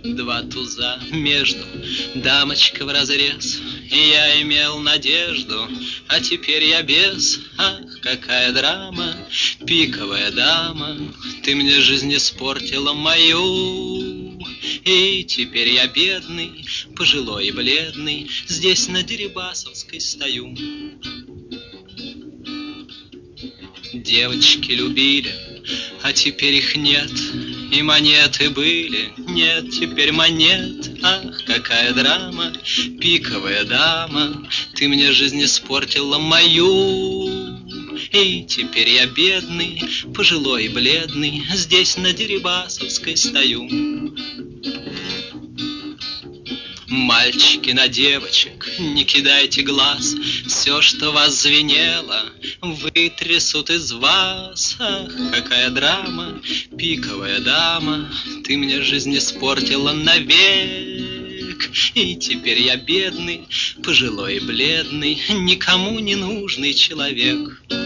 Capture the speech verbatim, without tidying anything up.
Два туза между, дамочка вразрез, и я имел надежду, а теперь я без. Ах, какая драма, пиковая дама, ты мне жизнь испортила мою. И теперь я бедный, пожилой и бледный, здесь на Дерибасовской стою. Девочки любили, а теперь их нет, и монеты были, нет теперь монет. Ах, какая драма, пиковая дама, ты мне жизнь испортила мою. И теперь я бедный, пожилой и бледный, здесь на Дерибасовской стою. Мальчики на девочек, не кидайте глаз, все, что вас звенело, вытрясут из вас. Ах, какая драма, пиковая дама, ты мне жизнь испортила навек. И теперь я бедный, пожилой и бледный, никому не нужный человек.